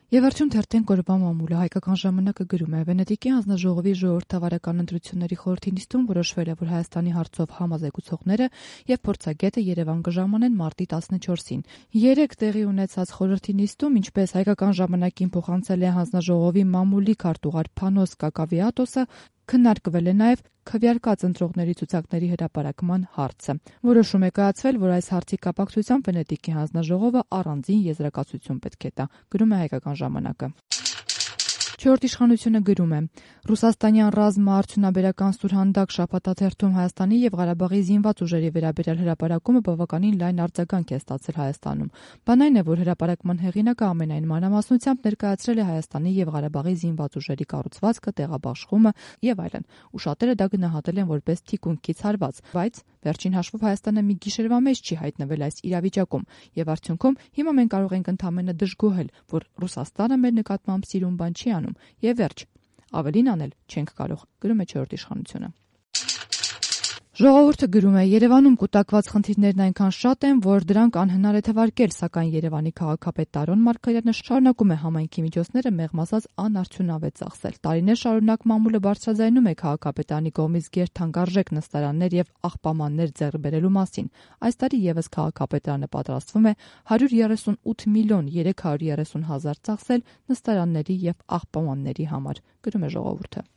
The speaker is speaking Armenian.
Եվ արդյոք թերթեն կորբա մամուլը հայկական ժամանակը գրում է Վենետիկի հանձնաժողովի ժողովրդավարական ընտրությունների խորհրդի նիստում որոշվել է, որ Հայաստանի հարցով համազեկուցողները եւ փորձագետը Երևան կժամանեն մարտի 14-ին։ Երեկ տեղի ունեցած խորհրդի նիստում, ինչպես հայկական ժամանակին փոխանցել է հանձնաժողովի մամուլի քարտուղար Փանոս Կակավիատոսը, քննարկվել է նաև քվեարկած ընտրողների ցուցակների հրապարակման հարցը։ Որոշում է կայացվել, որ այս հարցի կապակցությամբ Վենետիկի հանձնաժողովը առանձին եզրակացություն պետք է տա, գրում է հայկական ժամանակը։ Չորրորդ իշխանությունը գրում է. Ռուսաստանյան ռազմը արդյունաբերական սուրհանդակ շաբաթաթերթում Հայաստանի եւ Ղարաբաղի զինված ուժերի վերաբերյալ հրապարակումը բավականին լայն արձագանք է ստացել Հայաստանում։ Բան այն է, որ հրապարակման հեղինակը ամենայն մանրամասնությամբ ներկայացրել է Հայաստանի եւ Ղարաբաղի զինված ուժերի կառուցվածքը, տեղաբաշխումը եւ այլն, ու շատերը դա գնահատել են որպես թիկունքից հարված, բայց վերջին հաշվով Հայաստանը մի գիշերվա մեջ չի հայտնվել այս իրավիճակում, եւ արդյունքում հիմա մենք կարող ենք ընդամենը դժգոհել, որ Ռուսաստանը մեր նկատմամբ սիրուն բան չի անում, եւ վերջ, ավելին անել չենք կարող, գրում է չորրորդ իշխանությունը։ Ժողովուրդը գրում է. Երևանում կուտակված խնդիրներն այնքան շատ են, որ դրանք անհնար է թվարկել, սակայն Երևանի քաղաքապետ Տարոն Մարգարյանը շարունակում է համայնքի միջոցները մեղմ ասած անարդյունավետ ծախսել։ Տարիներ շարունակ մամուլը բարձրաձայնում է քաղաքապետարանի կողմից գերթանկարժեք նստարաններ եւ աղբամաններ ձեռք բերելու մասին։ Այս տարի եւս քաղաքապետարանը պատրաստվում է 138 միլիոն 330 հազար ծախսել նստարանների եւ աղբամանների համար, գրում է ժողովուրդը։